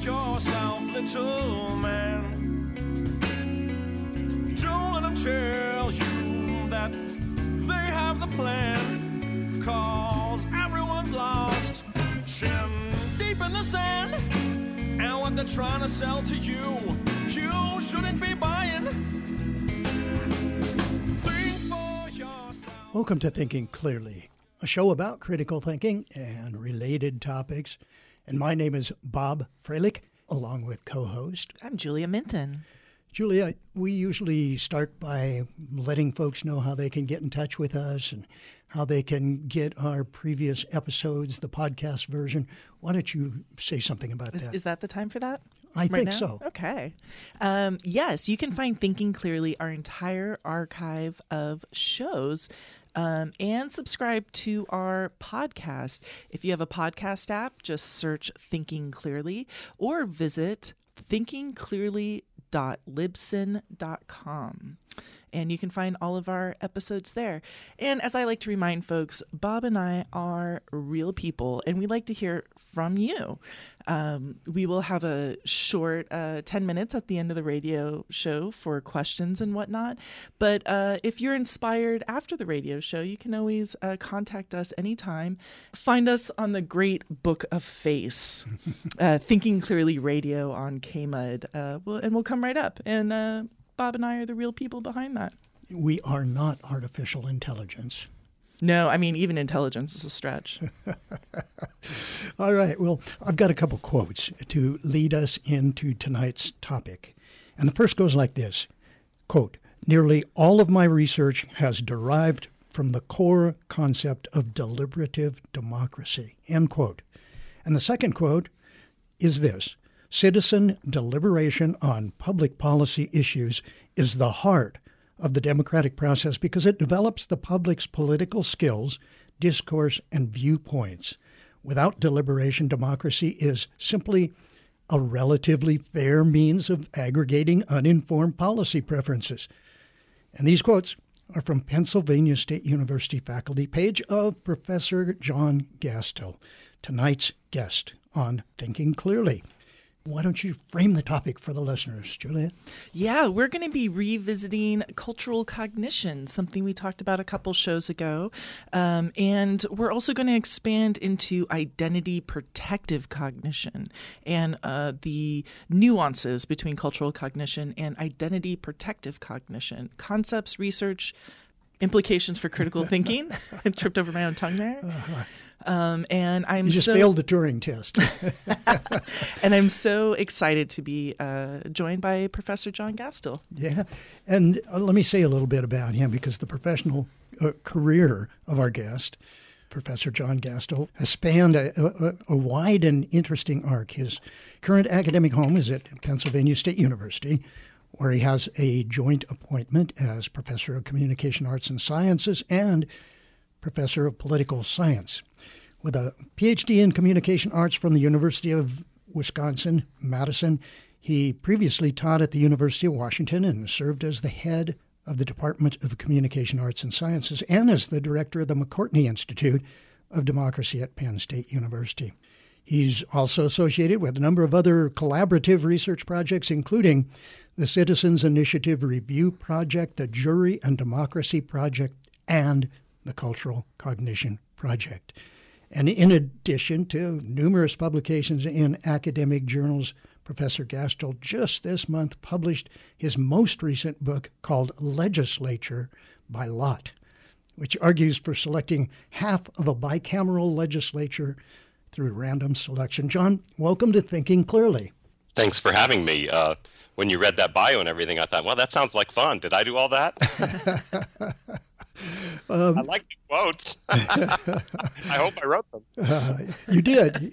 yourself, little man. Don't let them tell you that they have the plan, 'cause everyone's lost, chin deep in the sand. And what they're trying to sell to you, you shouldn't be buying. Think for yourself. Welcome to Thinking Clearly, a show about critical thinking and related topics. And my name is Bob Freilich, along with co-host. I'm Julia Minton. Julia, we usually start by letting folks know how they can get in touch with us and how they can get our previous episodes, the podcast version. Why don't you say something about that? Is that the time for that? I think so. Okay. Yes, you can find Thinking Clearly, our entire archive of shows, and subscribe to our podcast. If you have a podcast app, just search Thinking Clearly or visit thinkingclearly.libsyn.com. And you can find all of our episodes there. And as I like to remind folks, Bob and I are real people, and we like to hear from you. We will have a short 10 minutes at the end of the radio show for questions and whatnot. But if you're inspired after the radio show, you can always contact us anytime. Find us on the great Book of Face, Thinking Clearly Radio on KMUD, and we'll come right up. And Bob and I are the real people behind that. We are not artificial intelligence. No, I mean, even intelligence is a stretch. All right. Well, I've got a couple quotes to lead us into tonight's topic. And the first goes like this, quote, "Nearly all of my research has derived from the core concept of deliberative democracy," end quote. And the second quote is this, "Citizen deliberation on public policy issues is the heart of the democratic process because it develops the public's political skills, discourse, and viewpoints. Without deliberation, democracy is simply a relatively fair means of aggregating uninformed policy preferences." And these quotes are from Pennsylvania State University faculty page of Professor John Gastill, tonight's guest on Thinking Clearly. Why don't you frame the topic for the listeners, Julia? Yeah, we're going to be revisiting cultural cognition, something we talked about a couple shows ago. And we're also going to expand into identity protective cognition and the nuances between cultural cognition and identity protective cognition, concepts, research, implications for critical thinking. I tripped over my own tongue there. And You just failed the Turing test. And I'm so excited to be joined by Professor John Gastill. Yeah. And let me say a little bit about him because the professional career of our guest, Professor John Gastill, has spanned a wide and interesting arc. His current academic home is at Pennsylvania State University, where he has a joint appointment as Professor of Communication Arts and Sciences and Professor of Political Science. With a PhD in Communication Arts from the University of Wisconsin-Madison, he previously taught at the University of Washington and served as the head of the Department of Communication Arts and Sciences and as the director of the McCourtney Institute of Democracy at Penn State University. He's also associated with a number of other collaborative research projects, including the Citizens Initiative Review Project, the Jury and Democracy Project, and the Cultural Cognition Project. And in addition to numerous publications in academic journals, Professor Gastill just this month published his most recent book called Legislature by Lot, which argues for selecting half of a bicameral legislature through random selection. John, welcome to Thinking Clearly. Thanks for having me. When you read that bio and everything, I thought, well, that sounds like fun. Did I do all that? I like the quotes. I hope I wrote them. You did.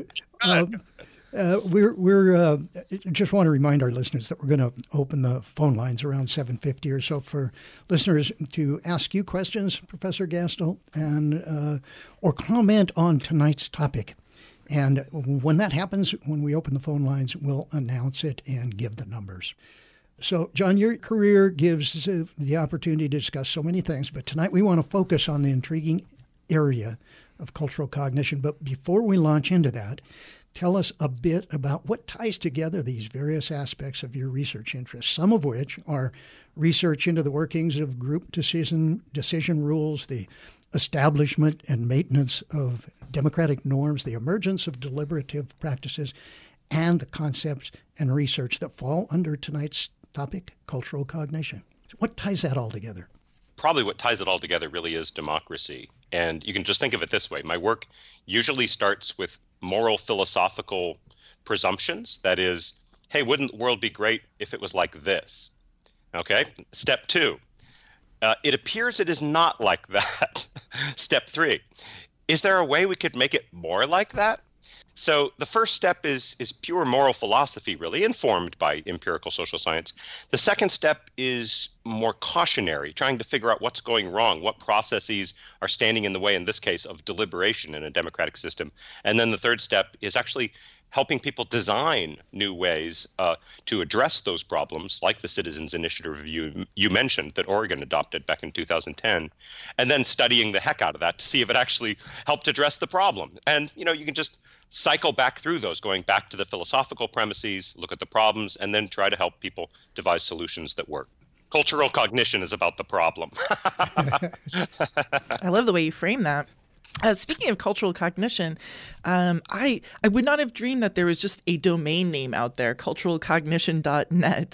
We're just want to remind our listeners that we're going to open the phone lines around 7:50 or so for listeners to ask you questions, Professor Gastill, and or comment on tonight's topic. And when that happens, when we open the phone lines, we'll announce it and give the numbers. So, John, your career gives the opportunity to discuss so many things, but tonight we want to focus on the intriguing area of cultural cognition. But before we launch into that, tell us a bit about what ties together these various aspects of your research interests, some of which are research into the workings of group decision rules, the establishment and maintenance of democratic norms, the emergence of deliberative practices, and the concepts and research that fall under tonight's topic, cultural cognition. So what ties that all together? Probably what ties it all together really is democracy. And you can just think of it this way. My work usually starts with moral philosophical presumptions. That is, hey, wouldn't the world be great if it was like this? Okay. Step 2, it appears it is not like that. Step 3, is there a way we could make it more like that? So the first step is pure moral philosophy, really informed by empirical social science. The second step is more cautionary, trying to figure out what's going wrong, what processes are standing in the way, in this case, of deliberation in a democratic system. And then the third step is actually helping people design new ways to address those problems, like the Citizens Initiative Review you mentioned that Oregon adopted back in 2010, and then studying the heck out of that to see if it actually helped address the problem. And, you can just cycle back through those, going back to the philosophical premises, look at the problems, and then try to help people devise solutions that work. Cultural cognition is about the problem. I love the way you frame that. Speaking of cultural cognition, I would not have dreamed that there was just a domain name out there, culturalcognition.net,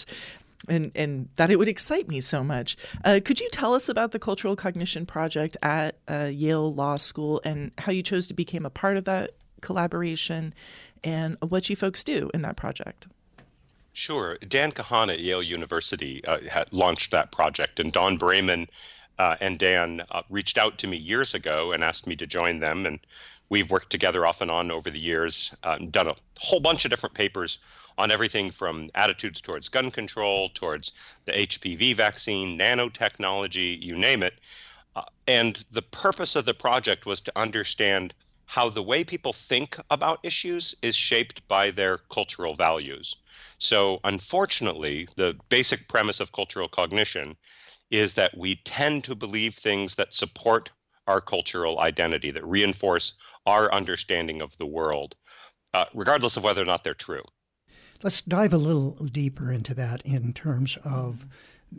and that it would excite me so much. Could you tell us about the Cultural Cognition Project at Yale Law School and how you chose to become a part of that collaboration and what you folks do in that project? Sure. Dan Kahan at Yale University had launched that project, and Don Brayman and Dan reached out to me years ago and asked me to join them. And we've worked together off and on over the years, done a whole bunch of different papers on everything from attitudes towards gun control, towards the HPV vaccine, nanotechnology, you name it. And the purpose of the project was to understand how the way people think about issues is shaped by their cultural values. So unfortunately, the basic premise of cultural cognition is that we tend to believe things that support our cultural identity, that reinforce our understanding of the world, regardless of whether or not they're true. Let's dive a little deeper into that in terms of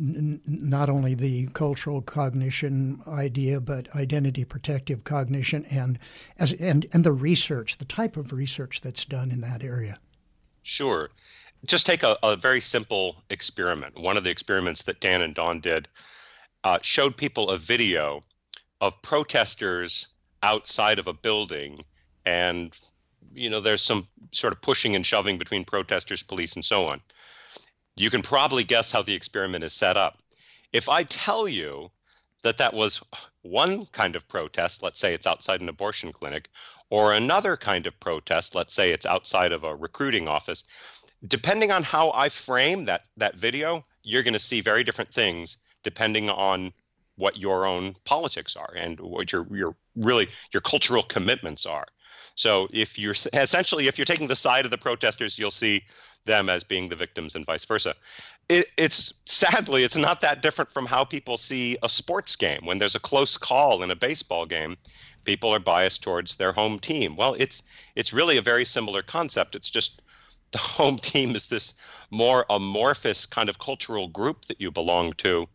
not only the cultural cognition idea, but identity protective cognition and the research, the type of research that's done in that area. Sure. Just take a very simple experiment. One of the experiments that Dan and Dawn did showed people a video of protesters outside of a building, and there's some sort of pushing and shoving between protesters, police, and so on. You can probably guess how the experiment is set up. If I tell you that was one kind of protest, let's say it's outside an abortion clinic, or another kind of protest, let's say it's outside of a recruiting office, depending on how I frame that video, you're going to see very different things depending on what your own politics are and what your cultural commitments are. So if you're taking the side of the protesters, you'll see them as being the victims and vice versa. It's sadly, it's not that different from how people see a sports game. When there's a close call in a baseball game, people are biased towards their home team. Well, it's really a very similar concept. It's just the home team is this more amorphous kind of cultural group that you belong to.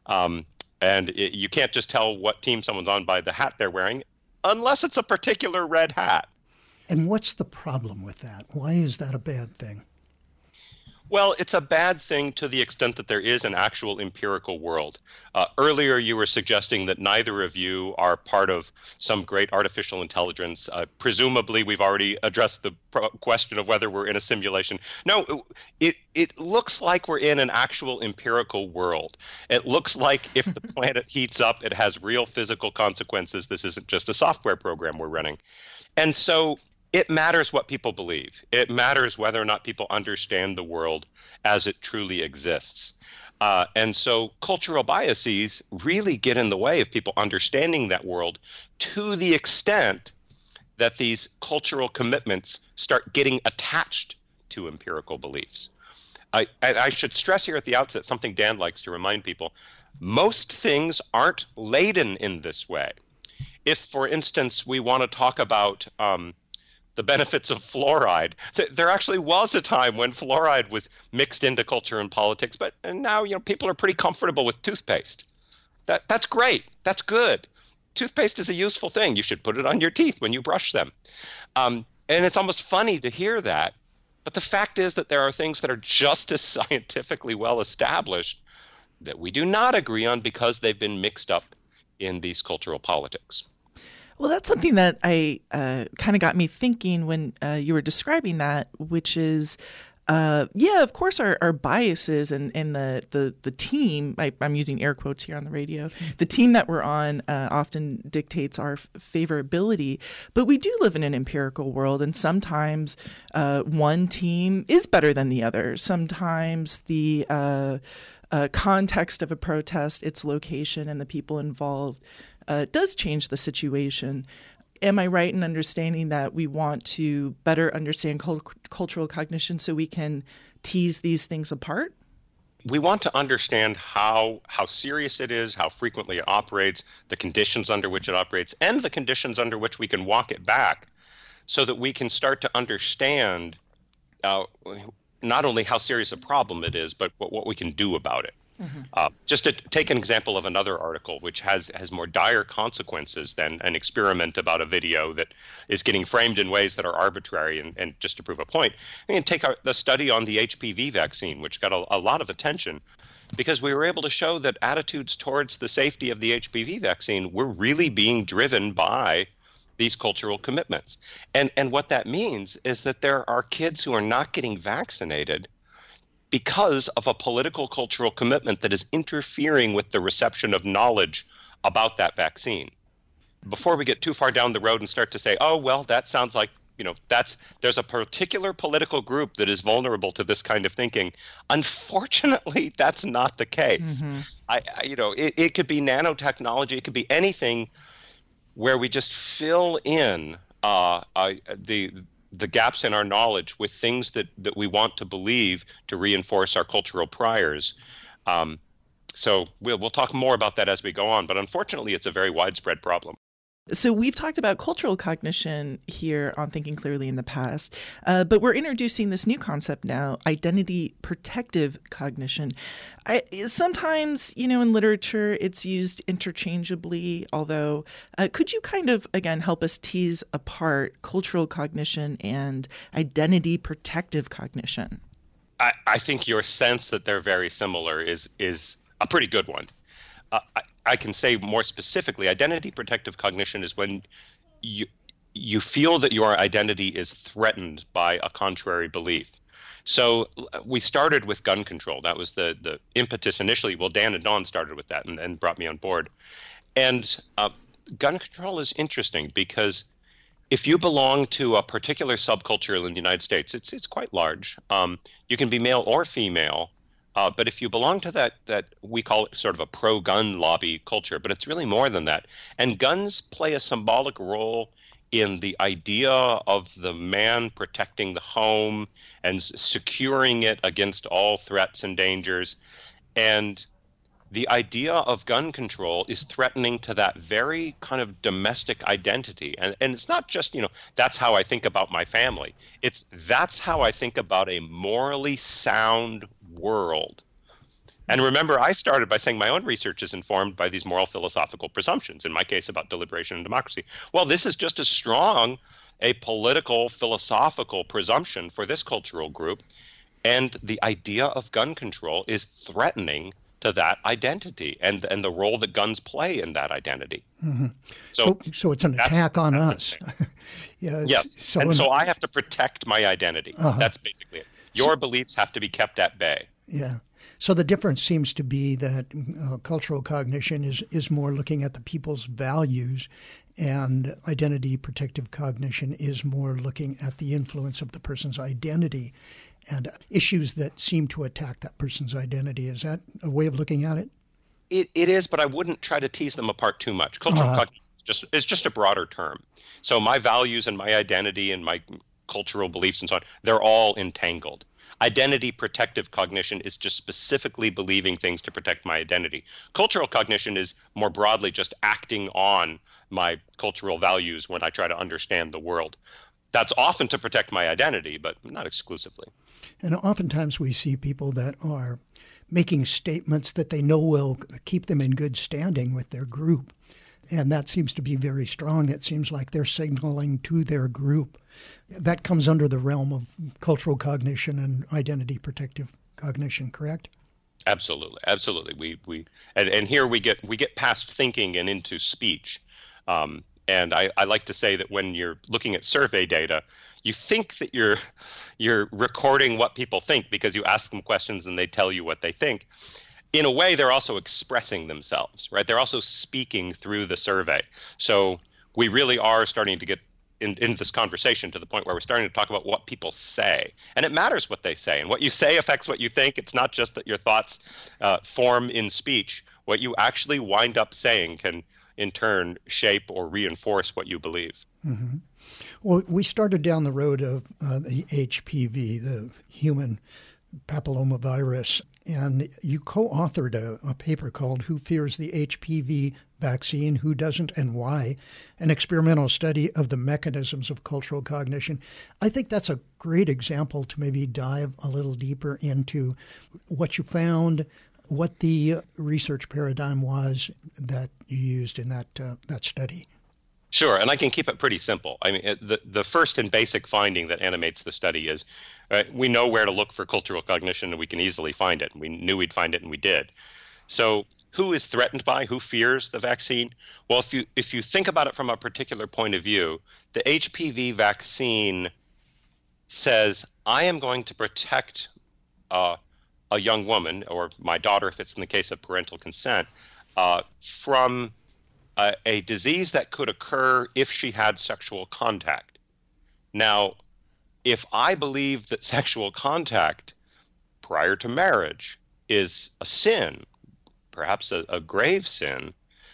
You can't just tell what team someone's on by the hat they're wearing, unless it's a particular red hat. And what's the problem with that? Why is that a bad thing? Well, it's a bad thing to the extent that there is an actual empirical world. Earlier, you were suggesting that neither of you are part of some great artificial intelligence. Presumably, we've already addressed the question of whether we're in a simulation. No, it looks like we're in an actual empirical world. It looks like if the planet heats up, it has real physical consequences. This isn't just a software program we're running. And so it matters what people believe. It matters whether or not people understand the world as it truly exists. And so cultural biases really get in the way of people understanding that world to the extent that these cultural commitments start getting attached to empirical beliefs. I should stress here at the outset something Dan likes to remind people. Most things aren't laden in this way. If, for instance, we want to talk about the benefits of fluoride. There actually was a time when fluoride was mixed into culture and politics, but now people are pretty comfortable with toothpaste. That's great. That's good. Toothpaste is a useful thing. You should put it on your teeth when you brush them. And it's almost funny to hear that. But the fact is that there are things that are just as scientifically well established that we do not agree on because they've been mixed up in these cultural politics. Well, that's something that I kind of got me thinking when you were describing that, which is, of course, our biases and the team, I'm using air quotes here on the radio, the team that we're on often dictates our favorability. But we do live in an empirical world, and sometimes one team is better than the other. Sometimes the context of a protest, its location, and the people involved does change the situation. Am I right in understanding that we want to better understand cultural cognition so we can tease these things apart? We want to understand how serious it is, how frequently it operates, the conditions under which it operates, and the conditions under which we can walk it back so that we can start to understand not only how serious a problem it is, but what we can do about it. Mm-hmm. Just to take an example of another article, which has more dire consequences than an experiment about a video that is getting framed in ways that are arbitrary. And just to prove a point, we can take the study on the HPV vaccine, which got a lot of attention because we were able to show that attitudes towards the safety of the HPV vaccine were really being driven by these cultural commitments. And what that means is that there are kids who are not getting vaccinated because of a political cultural commitment that is interfering with the reception of knowledge about that vaccine. Before we get too far down the road and start to say, oh, well, that sounds like, there's a particular political group that is vulnerable to this kind of thinking. Unfortunately, that's not the case. Mm-hmm. It could be nanotechnology, it could be anything where we just fill in the gaps in our knowledge with things that we want to believe to reinforce our cultural priors. So we'll talk more about that as we go on, but unfortunately, it's a very widespread problem. So we've talked about cultural cognition here on Thinking Clearly in the past, but we're introducing this new concept now, identity protective cognition. Sometimes, in literature, it's used interchangeably, although could you kind of, again, help us tease apart cultural cognition and identity protective cognition? I think your sense that they're very similar is a pretty good one. I can say more specifically, identity protective cognition is when you feel that your identity is threatened by a contrary belief. So we started with gun control. That was the impetus initially. Well, Dan and Dawn started with that and brought me on board. And gun control is interesting because if you belong to a particular subculture in the United States, it's quite large. You can be male or female. But if you belong to that we call it sort of a pro-gun lobby culture, but it's really more than that. And guns play a symbolic role in the idea of the man protecting the home and securing it against all threats and dangers. And the idea of gun control is threatening to that very kind of domestic identity. And it's not just, that's how I think about my family. That's how I think about a morally sound world. And remember, I started by saying my own research is informed by these moral philosophical presumptions, in my case about deliberation and democracy. Well, this is just as strong a political philosophical presumption for this cultural group. And the idea of gun control is threatening to that identity and the role that guns play in that identity. Mm-hmm. So it's an attack on us. Yes. So I have to protect my identity. Uh-huh. That's basically it. Your beliefs have to be kept at bay. Yeah. So the difference seems to be that cultural cognition is more looking at the people's values, and identity protective cognition is more looking at the influence of the person's identity and issues that seem to attack that person's identity. Is that a way of looking at it? It is, but I wouldn't try to tease them apart too much. Cultural cognition is just a broader term. So my values and my identity and my cultural beliefs and so on, they're all entangled. Identity protective cognition is just specifically believing things to protect my identity. Cultural cognition is more broadly just acting on my cultural values when I try to understand the world. That's often to protect my identity, but not exclusively. And oftentimes we see people that are making statements that they know will keep them in good standing with their group. And that seems to be very strong. It seems like they're signaling to their group. That comes under the realm of cultural cognition and identity protective cognition, correct? Absolutely, absolutely. And here we get past thinking and into speech. And I like to say that when you're looking at survey data, you think that you're recording what people think because you ask them questions and they tell you what they think. In a way, they're also expressing themselves, right? They're also speaking through the survey. So we really are starting to get in this conversation to the point where we're starting to talk about what people say. And it matters what they say. And what you say affects what you think. It's not just that your thoughts form in speech. What you actually wind up saying can, in turn, shape or reinforce what you believe. Mm-hmm. Well, we started down the road of the HPV, the human papillomavirus, and you co-authored a paper called Who Fears the HPV Vaccine, Who Doesn't, and Why, an experimental study of the mechanisms of cultural cognition. I think that's a great example to maybe dive a little deeper into what you found, what the research paradigm was that you used in that study. Sure, and I can keep it pretty simple. I mean, the first and basic finding that animates the study is we know where to look for cultural cognition, and we can easily find it. We knew we'd find it, and we did. So who is threatened by, who fears the vaccine? Well, if you think about it from a particular point of view, the HPV vaccine says, I am going to protect a young woman, or my daughter if it's in the case of parental consent, from a disease that could occur if she had sexual contact. Now, if I believe that sexual contact prior to marriage is a sin, perhaps a grave sin,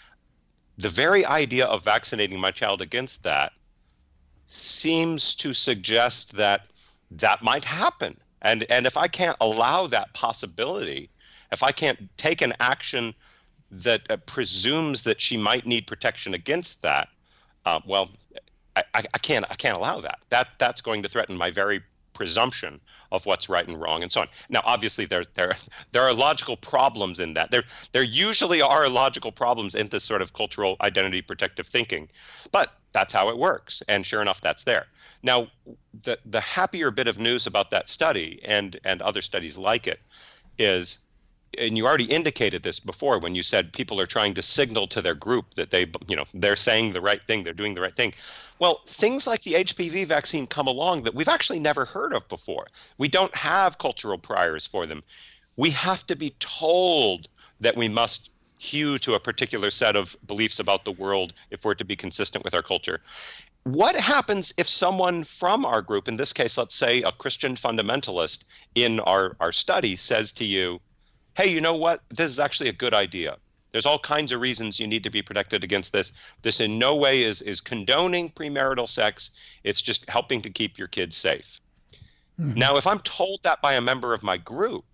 the very idea of vaccinating my child against that seems to suggest that that might happen. And if I can't allow that possibility, if I can't take an action that presumes that she might need protection against that, well, I can't allow that. That's going to threaten my very presumption of what's right and wrong and so on. Now, obviously, there are logical problems in that. There usually are logical problems in this sort of cultural identity protective thinking, but that's how it works. And sure enough, that's there. Now, the happier bit of news about that study and other studies like it is, and you already indicated this before when you said people are trying to signal to their group that they're saying the right thing, they're doing the right thing. Well, things like the HPV vaccine come along that we've actually never heard of before. We don't have cultural priors for them. We have to be told that we must hew to a particular set of beliefs about the world if we're to be consistent with our culture. What happens if someone from our group, in this case, let's say a Christian fundamentalist in our study, says to you, hey, you know what? This is actually a good idea. There's all kinds of reasons you need to be protected against this. This in no way is condoning premarital sex. It's just helping to keep your kids safe. Mm-hmm. Now, if I'm told that by a member of my group,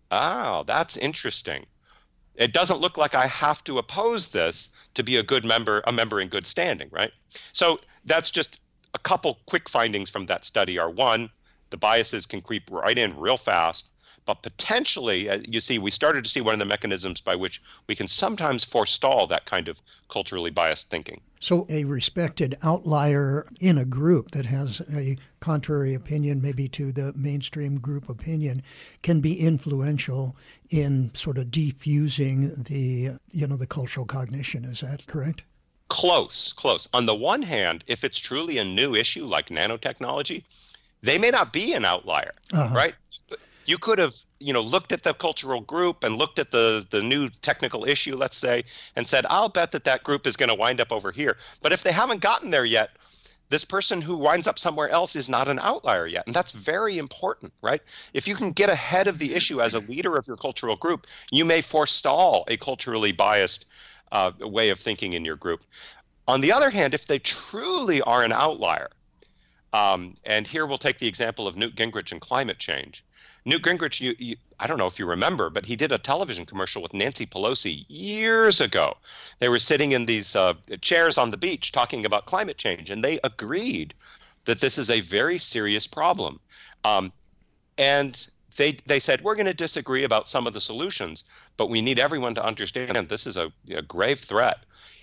that's interesting. It doesn't look like I have to oppose this to be a member in good standing, right? So that's just a couple quick findings from that study are, one, the biases can creep right in real fast. But potentially, you see, we started to see one of the mechanisms by which we can sometimes forestall that kind of culturally biased thinking. So a respected outlier in a group that has a contrary opinion, maybe to the mainstream group opinion, can be influential in sort of defusing the cultural cognition. Is that correct? Close. On the one hand, if it's truly a new issue like nanotechnology, they may not be an outlier, right? You could have, looked at the cultural group and looked at the new technical issue, let's say, and said, I'll bet that group is going to wind up over here. But if they haven't gotten there yet, this person who winds up somewhere else is not an outlier yet. And that's very important, right? If you can get ahead of the issue as a leader of your cultural group, you may forestall a culturally biased way of thinking in your group. On the other hand, if they truly are an outlier, and here we'll take the example of Newt Gingrich and climate change. Newt Gingrich, I don't know if you remember, but he did a television commercial with Nancy Pelosi years ago. They were sitting in these chairs on the beach talking about climate change, and they agreed that this is a very serious problem. And they said, we're going to disagree about some of the solutions, but we need everyone to understand this is a grave threat.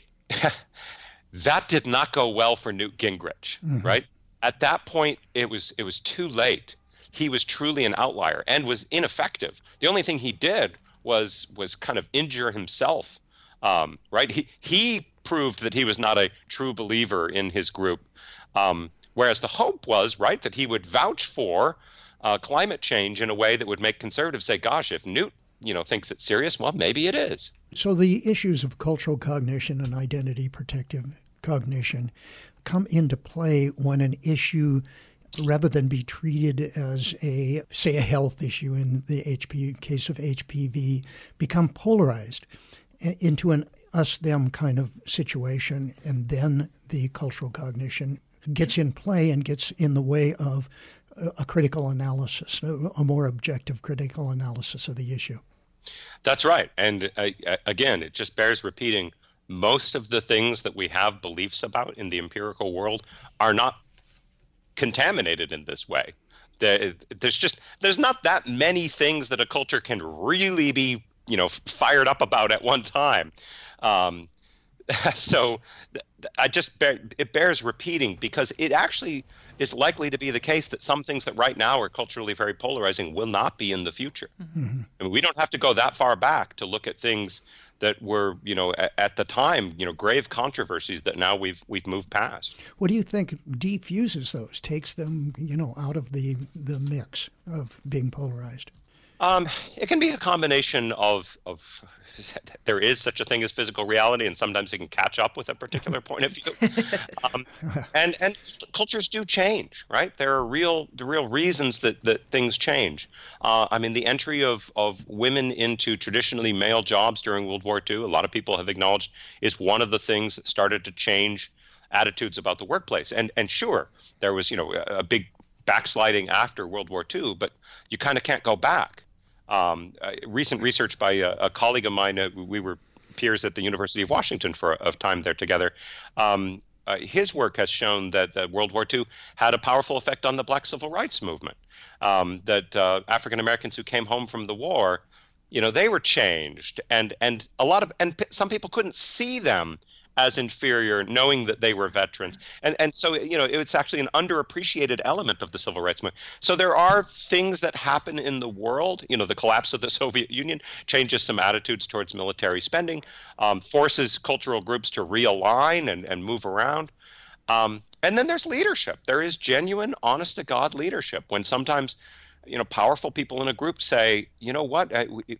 That did not go well for Newt Gingrich, right? At that point, it was too late. He was truly an outlier and was ineffective. The only thing he did was kind of injure himself, right? He proved that he was not a true believer in his group, whereas the hope was, right, that he would vouch for climate change in a way that would make conservatives say, gosh, if Newt thinks it's serious, well, maybe it is. So the issues of cultural cognition and identity protective cognition come into play when an issue, rather than be treated as a health issue in the case of HPV, become polarized into an us-them kind of situation, and then the cultural cognition gets in play and gets in the way of a critical analysis, a more objective critical analysis of the issue. That's right. And again, it just bears repeating, most of the things that we have beliefs about in the empirical world are not contaminated in this way. There's not that many things that a culture can really be, fired up about at one time. So it bears repeating, because it actually is likely to be the case that some things that right now are culturally very polarizing will not be in the future. Mm-hmm. I mean, we don't have to go that far back to look at things that were, at the time, grave controversies that now we've moved past. What do you think defuses those, takes them, out of the mix of being polarized? It can be a combination of there is such a thing as physical reality, and sometimes it can catch up with a particular point of view. And cultures do change, right? There are the real reasons that things change. The entry of women into traditionally male jobs during World War II, a lot of people have acknowledged, is one of the things that started to change attitudes about the workplace. And sure, there was, a big backsliding after World War II, but you kind of can't go back. Recent research by a colleague of mine, we were peers at the University of Washington for a time there together. His work has shown that World War II had a powerful effect on the Black Civil Rights Movement. That African Americans who came home from the war, they were changed, and some people couldn't see them as inferior, knowing that they were veterans. And so, it's actually an underappreciated element of the civil rights movement. So there are things that happen in the world. The collapse of the Soviet Union changes some attitudes towards military spending, forces cultural groups to realign and move around. And then there's leadership. There is genuine, honest-to-God leadership when sometimes, powerful people in a group say, you know what,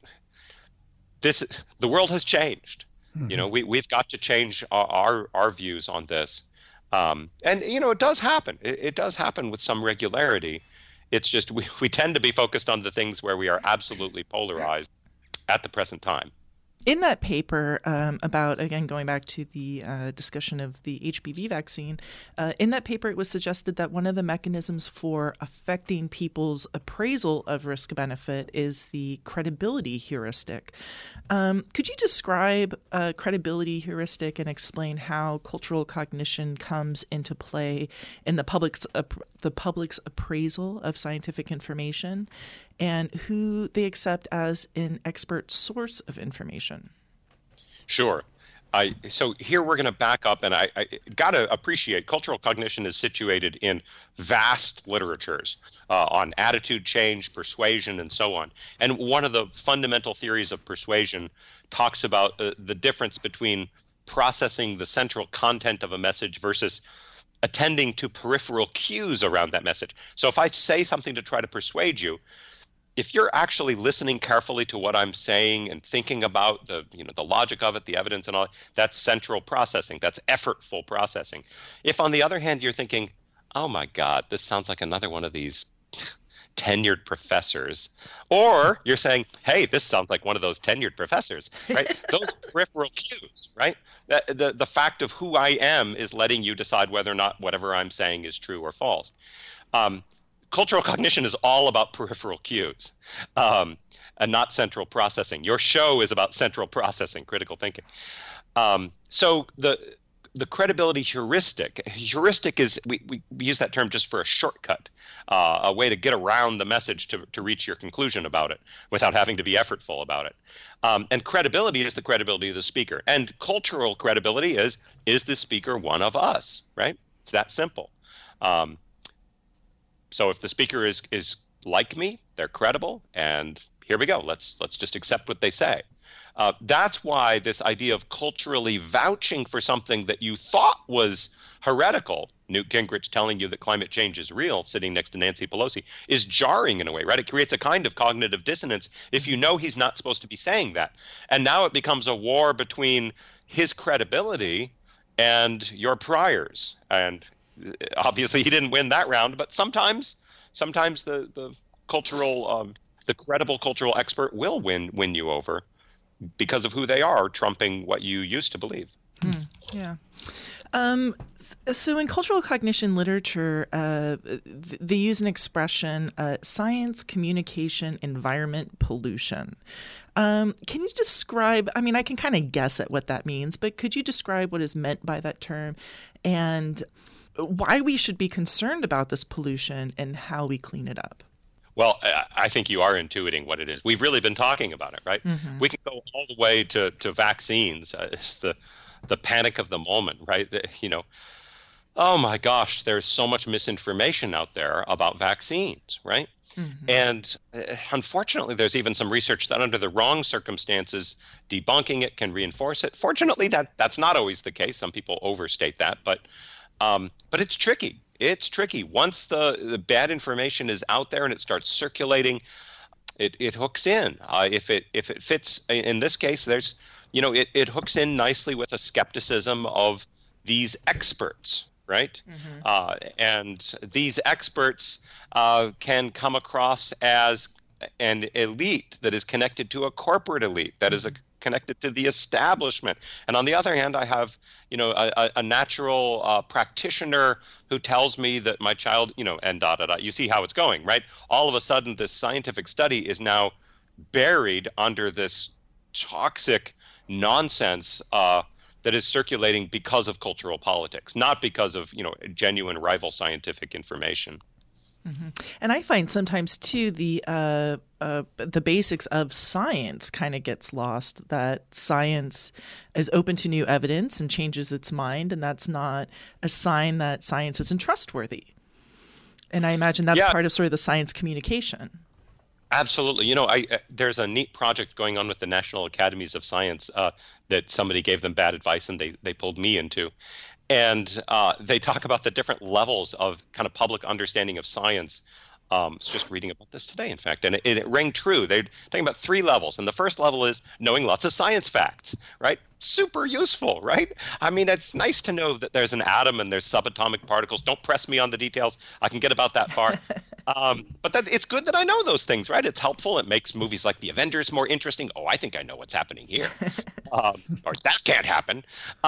the world has changed. We've got to change our views on this. And, it does happen. It does happen with some regularity. It's just we tend to be focused on the things where we are absolutely polarized at the present time. In that paper about, again, going back to the discussion of the HPV vaccine, in that paper it was suggested that one of the mechanisms for affecting people's appraisal of risk-benefit is the credibility heuristic. Could you describe a credibility heuristic and explain how cultural cognition comes into play in the public's appraisal of scientific information, and who they accept as an expert source of information? Sure. So here we're going to back up, and I got to appreciate cultural cognition is situated in vast literatures on attitude change, persuasion, and so on. And one of the fundamental theories of persuasion talks about the difference between processing the central content of a message versus attending to peripheral cues around that message. So if I say something to try to persuade you, if you're actually listening carefully to what I'm saying and thinking about the logic of it, the evidence and all, that's central processing. That's effortful processing. If on the other hand, you're thinking, oh my God, this sounds like another one of these tenured professors, or you're saying, hey, this sounds like one of those tenured professors, right? Those peripheral cues, right? The fact of who I am is letting you decide whether or not whatever I'm saying is true or false. Cultural cognition is all about peripheral cues and not central processing. Your show is about central processing, critical thinking. So the the credibility heuristic. Heuristic is, we use that term just for a shortcut, a way to get around the message to reach your conclusion about it without having to be effortful about it. And credibility is the credibility of the speaker. And cultural credibility is the speaker one of us, right? It's that simple. So if the speaker is like me, they're credible, and here we go. Let's just accept what they say. That's why this idea of culturally vouching for something that you thought was heretical, Newt Gingrich telling you that climate change is real, sitting next to Nancy Pelosi, is jarring in a way, right? It creates a kind of cognitive dissonance if you know he's not supposed to be saying that. And now it becomes a war between his credibility and your priors. And obviously he didn't win that round, but sometimes the cultural, the credible cultural expert will win you over because of who they are, trumping what you used to believe. Yeah. So in cultural cognition literature, they use an expression, science, communication, environment, pollution. Can you describe, I mean, I can kind of guess at what that means, but could you describe what is meant by that term and why we should be concerned about this pollution and how we clean it up? Well, I think you are intuiting what it is. We've really been talking about it, right? Mm-hmm. We can go all the way to vaccines. It's the panic of the moment, right? You know, oh my gosh, there's so much misinformation out there about vaccines, right? Mm-hmm. And unfortunately, there's even some research that under the wrong circumstances, debunking it can reinforce it. Fortunately, that's not always the case. Some people overstate that, but it's tricky. It's tricky. Once the bad information is out there and it starts circulating, it hooks in. If it fits, in this case, there's, you know, it hooks in nicely with a skepticism of these experts, right? Mm-hmm. And these experts can come across as an elite that is connected to a corporate elite that is connected to the establishment. And on the other hand, I have, you know, a natural practitioner who tells me that my child, you know, and you see how it's going, right? All of a sudden, this scientific study is now buried under this toxic nonsense that is circulating because of cultural politics, not because of, you know, genuine rival scientific information. Mm-hmm. And I find sometimes too the basics of science kind of gets lost. That science is open to new evidence and changes its mind, and that's not a sign that science isn't trustworthy. And I imagine that's part of sort of the science communication. Absolutely. You know, there's a neat project going on with the National Academies of Science that somebody gave them bad advice and they pulled me into. And they talk about the different levels of kind of public understanding of science. I was just reading about this today, in fact, and it rang true. They're talking about 3 levels. And the first level is knowing lots of science facts, right? Super useful, right? I mean, it's nice to know that there's an atom and there's subatomic particles. Don't press me on the details. I can get about that far. But it's good that I know those things, right? It's helpful. It makes movies like The Avengers more interesting. Oh, I think I know what's happening here. Or that can't happen.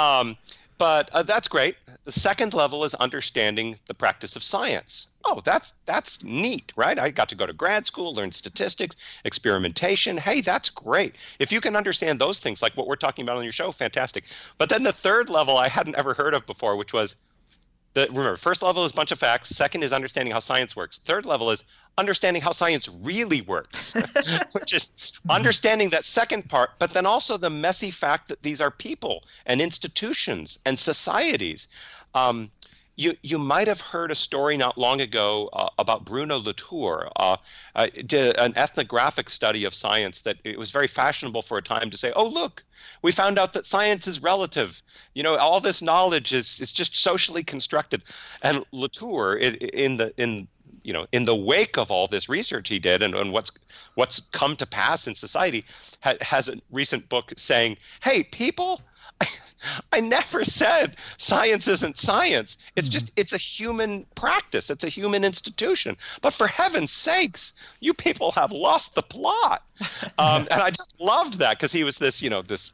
But that's great. The second level is understanding the practice of science. Oh, that's neat, right? I got to go to grad school, learn statistics, experimentation. Hey, that's great. If you can understand those things, like what we're talking about on your show, fantastic. But then the third level I hadn't ever heard of before, which was, remember, first level is a bunch of facts. Second is understanding how science works. Third level is understanding how science really works, which is understanding that second part, but then also the messy fact that these are people and institutions and societies. You might have heard a story not long ago about Bruno Latour. Did an ethnographic study of science that it was very fashionable for a time to say, oh, look, we found out that science is relative. You know, all this knowledge is just socially constructed. And Latour, in the wake of all this research he did and what's come to pass in society, has a recent book saying, hey, people, I never said science isn't science. It's just, it's a human practice. It's a human institution. But for heaven's sakes, you people have lost the plot. And I just loved that because he was this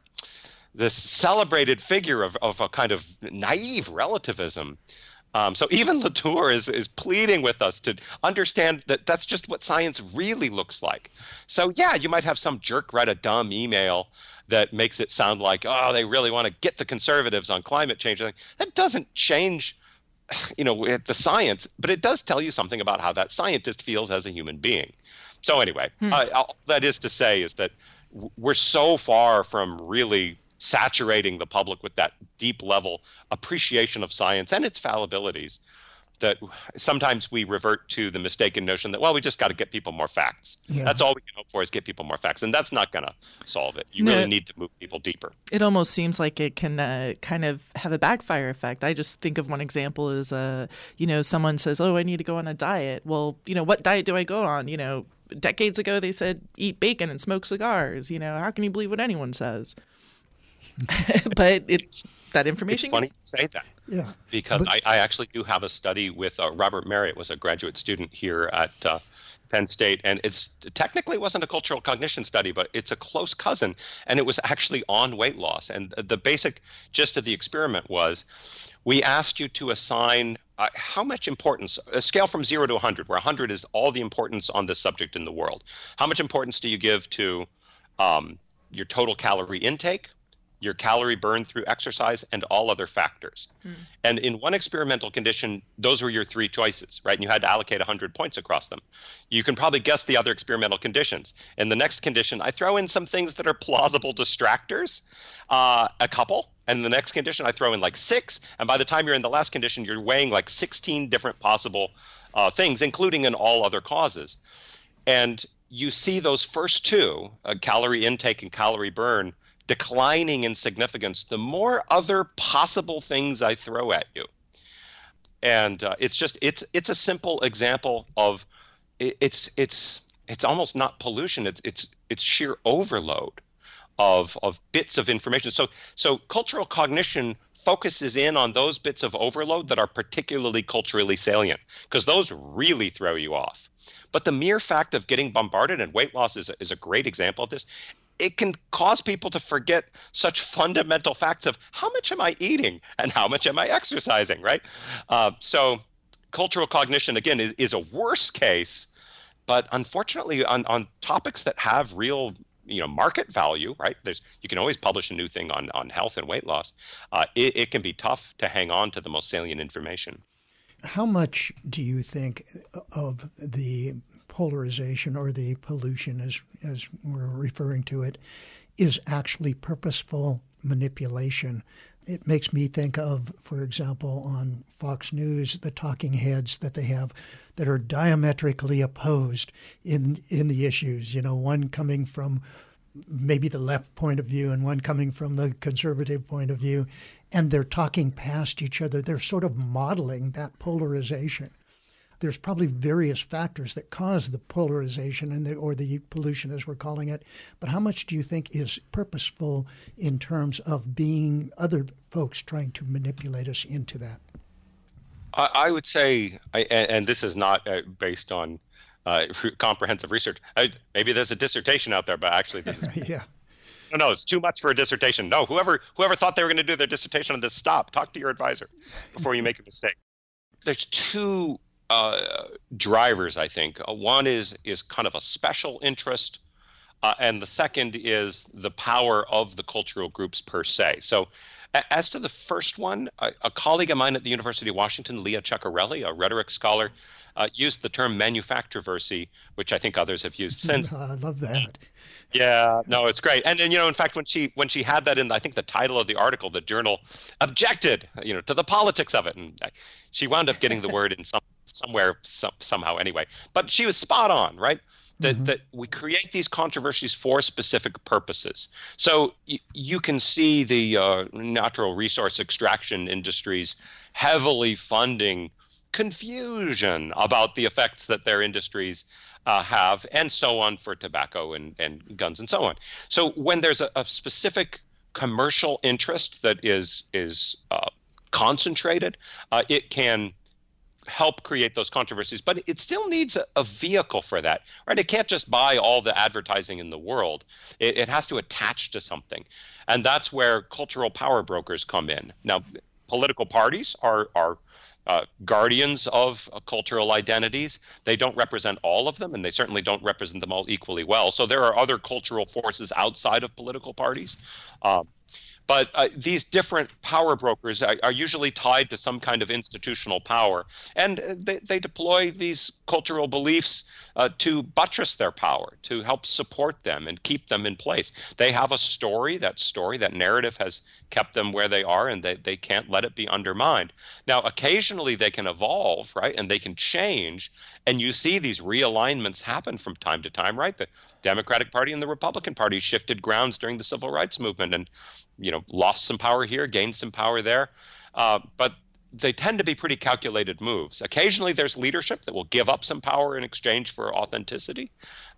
celebrated figure of a kind of naive relativism. So even Latour is pleading with us to understand that that's just what science really looks like. So yeah, you might have some jerk write a dumb email that makes it sound like, oh, they really want to get the conservatives on climate change. That doesn't change, the science, but it does tell you something about how that scientist feels as a human being. So anyway, all that is to say is that we're so far from really saturating the public with that deep level appreciation of science and its fallibilities that sometimes we revert to the mistaken notion that, well, we just got to get people more facts. Yeah. That's all we can hope for is get people more facts. And that's not going to solve it. You really need to move people deeper. It almost seems like it can kind of have a backfire effect. I just think of one example is, someone says, oh, I need to go on a diet. Well, what diet do I go on? Decades ago, they said eat bacon and smoke cigars. How can you believe what anyone says? But that information. It's funny to say that. Yeah. Because I actually do have a study with Robert Marriott, was a graduate student here at Penn State, and it technically wasn't a cultural cognition study, but it's a close cousin, and it was actually on weight loss. And the basic gist of the experiment was, we asked you to assign how much importance, a scale from 0 to 100, where 100 is all the importance on this subject in the world. How much importance do you give to your total calorie intake, your calorie burn through exercise, and all other factors? And in one experimental condition, those were your three choices, right? And you had to allocate 100 points across them. You can probably guess the other experimental conditions. In the next condition, I throw in some things that are plausible distractors, a couple. And the next condition, I throw in like 6. And by the time you're in the last condition, you're weighing like 16 different possible things, including in all other causes. And you see those first two, calorie intake and calorie burn, declining in significance the more other possible things I throw at you. And it's a simple example of it's almost not pollution. It's sheer overload of bits of information. So cultural cognition focuses in on those bits of overload that are particularly culturally salient, because those really throw you off. But the mere fact of getting bombarded, and weight loss is a great example of this, it can cause people to forget such fundamental facts of how much am I eating and how much am I exercising, right? So cultural cognition, again, is a worse case, but unfortunately on topics that have real market value, right? You can always publish a new thing on health and weight loss. It can be tough to hang on to the most salient information. How much do you think of the polarization or the pollution, as we're referring to it, is actually purposeful manipulation? It makes me think of, for example, on Fox News, the talking heads that they have that are diametrically opposed in the issues, one coming from maybe the left point of view and one coming from the conservative point of view, and they're talking past each other. They're sort of modeling that polarization. There's probably various factors that cause the polarization or the pollution, as we're calling it. But how much do you think is purposeful in terms of being other folks trying to manipulate us into that? I would say, and this is not based on comprehensive research. Maybe there's a dissertation out there, but actually this is yeah. No, it's too much for a dissertation. No, whoever thought they were going to do their dissertation on this, stop. Talk to your advisor before you make a mistake. There's two drivers, I think. One is kind of a special interest, and the second is the power of the cultural groups per se. So as to the first one, a colleague of mine at the University of Washington, Leah Ceccarelli, a rhetoric scholar, used the term manufactureversy, which I think others have used since. I love that. Yeah, no, it's great. And then, in fact, when she had that in, I think, the title of the article, the journal objected, to the politics of it. And she wound up getting the word in somehow anyway. But she was spot on, right? That we create these controversies for specific purposes. So you can see the natural resource extraction industries heavily funding confusion about the effects that their industries have, and so on, for tobacco and guns and so on. So when there's a specific commercial interest that is concentrated, it can help create those controversies, but it still needs a vehicle for that, right? It can't just buy all the advertising in the world. It has to attach to something. And that's where cultural power brokers come in. Now, political parties are guardians of cultural identities. They don't represent all of them, and they certainly don't represent them all equally well. So there are other cultural forces outside of political parties. But these different power brokers are usually tied to some kind of institutional power, and they deploy these cultural beliefs to buttress their power, to help support them and keep them in place. They have a story. That narrative has kept them where they are, and they can't let it be undermined. Now, occasionally they can evolve, right, and they can change, and you see these realignments happen from time to time, right? The Democratic Party and the Republican Party shifted grounds during the Civil Rights Movement and, lost some power here, gained some power there. But they tend to be pretty calculated moves. Occasionally there's leadership that will give up some power in exchange for authenticity.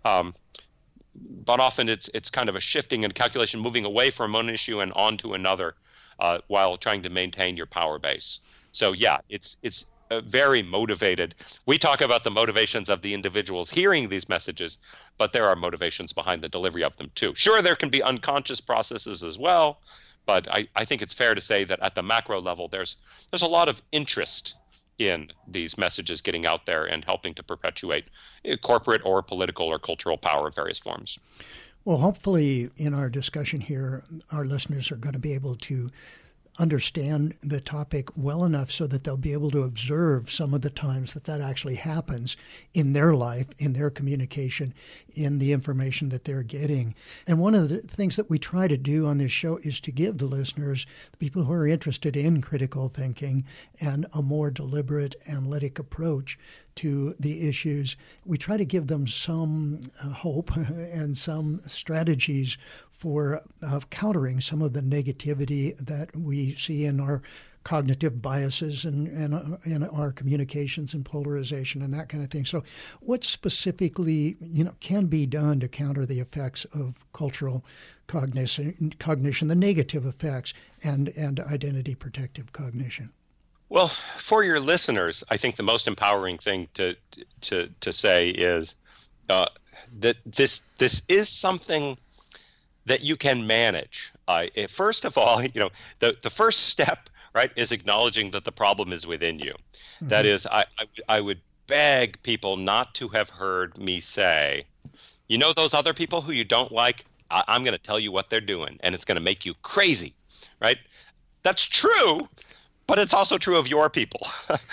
But often it's kind of a shifting and calculation, moving away from one issue and on to another while trying to maintain your power base. So yeah, it's very motivated. We talk about the motivations of the individuals hearing these messages, but there are motivations behind the delivery of them too. Sure, there can be unconscious processes as well, but I think it's fair to say that at the macro level, there's a lot of interest in these messages getting out there and helping to perpetuate corporate or political or cultural power of various forms. Well, hopefully in our discussion here, our listeners are going to be able to understand the topic well enough so that they'll be able to observe some of the times that actually happens in their life, in their communication, in the information that they're getting. And one of the things that we try to do on this show is to give the listeners, the people who are interested in critical thinking and a more deliberate, analytic approach to the issues, we try to give them some hope and some strategies for countering some of the negativity that we see in our cognitive biases and in our communications and polarization and that kind of thing. So what specifically can be done to counter the effects of cultural cognition, the negative effects, and identity protective cognition? Well, for your listeners, I think the most empowering thing to say is that this is something that you can manage. First of all, the first step, right, is acknowledging that the problem is within you. Mm-hmm. That is, I would beg people not to have heard me say, those other people who you don't like, I'm going to tell you what they're doing, and it's going to make you crazy, right? That's true, but it's also true of your people.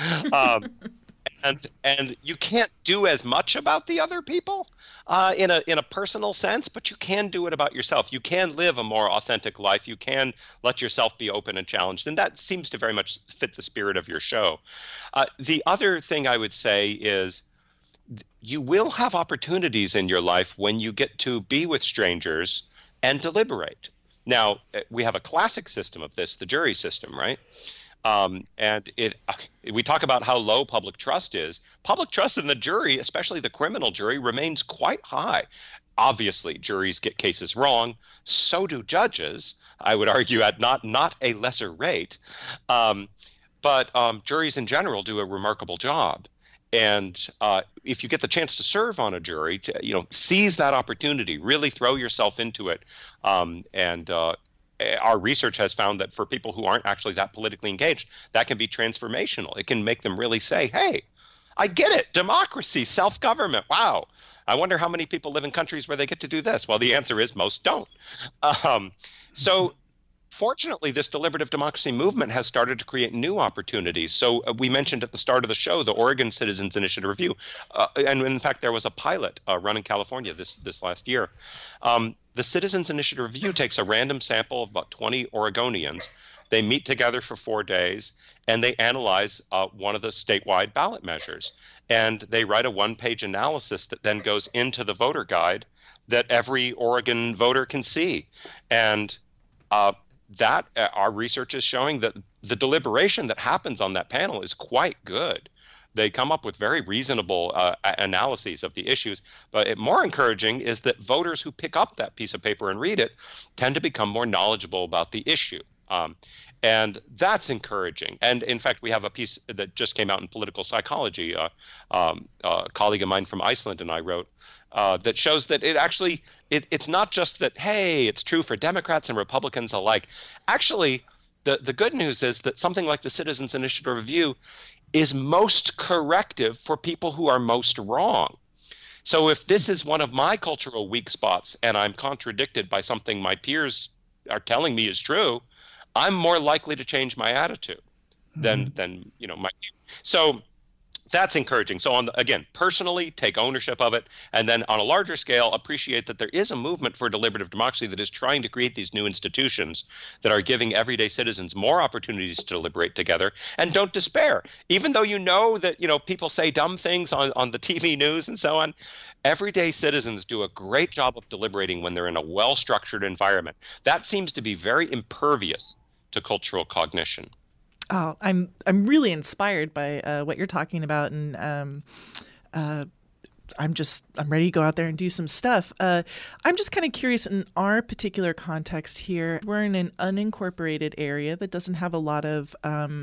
And you can't do as much about the other people in a personal sense, but you can do it about yourself. You can live a more authentic life. You can let yourself be open and challenged, and that seems to very much fit the spirit of your show. The other thing I would say is you will have opportunities in your life when you get to be with strangers and deliberate. Now, we have a classic system of this, the jury system, right? And we talk about how low public trust is. Public trust in the jury, especially the criminal jury, remains quite high. Obviously, juries get cases wrong. So do judges, I would argue, at not a lesser rate. But juries in general do a remarkable job. And if you get the chance to serve on a jury, seize that opportunity, really throw yourself into it, our research has found that for people who aren't actually that politically engaged, that can be transformational. It can make them really say, hey, I get it. Democracy, self-government. Wow. I wonder how many people live in countries where they get to do this. Well, the answer is most don't. So fortunately, this deliberative democracy movement has started to create new opportunities. So we mentioned at the start of the show the Oregon Citizens Initiative Review. And in fact, there was a pilot run in California this last year. The Citizens Initiative Review takes a random sample of about 20 Oregonians. They meet together for 4 days, and they analyze one of the statewide ballot measures. And they write a one-page analysis that then goes into the voter guide that every Oregon voter can see. And that our research is showing that the deliberation that happens on that panel is quite good. They come up with very reasonable analyses of the issues. But more encouraging is that voters who pick up that piece of paper and read it tend to become more knowledgeable about the issue. And that's encouraging. And in fact, we have a piece that just came out in Political Psychology. A colleague of mine from Iceland and I wrote that shows that it's not just that, hey, it's true for Democrats and Republicans alike. Actually, the good news is that something like the Citizens Initiative Review is most corrective for people who are most wrong. So if this is one of my cultural weak spots and I'm contradicted by something my peers are telling me is true, I'm more likely to change my attitude than my. So that's encouraging. So again, personally, take ownership of it, and then on a larger scale, appreciate that there is a movement for deliberative democracy that is trying to create these new institutions that are giving everyday citizens more opportunities to deliberate together. And don't despair, even though you know that people say dumb things on the TV news and so on. Everyday citizens do a great job of deliberating when they're in a well-structured environment. That seems to be very impervious to cultural cognition. Oh, I'm really inspired by what you're talking about, and I'm ready to go out there and do some stuff. I'm just kind of curious in our particular context here. We're in an unincorporated area that doesn't have a lot of